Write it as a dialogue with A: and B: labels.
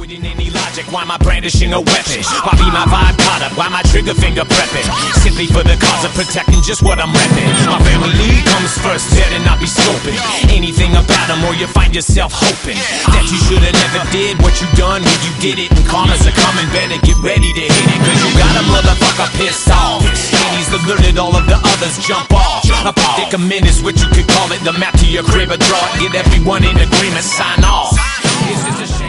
A: avoiding any logic, why am I brandishing a weapon? Why be my vibe caught up, why my trigger finger prepping? Simply for the cause of protecting just what I'm repping. My family comes first, better not be scoping anything about them, or you find yourself hoping that you should've never did what you done when you did it. And karmas are coming, better get ready to hit it, cause you got a motherfucker pissed off, and he's alerted all of the others jump off. A predicament is what you could call it, the map to your crib, or draw it, get everyone in agreement, sign off. It's just a shame.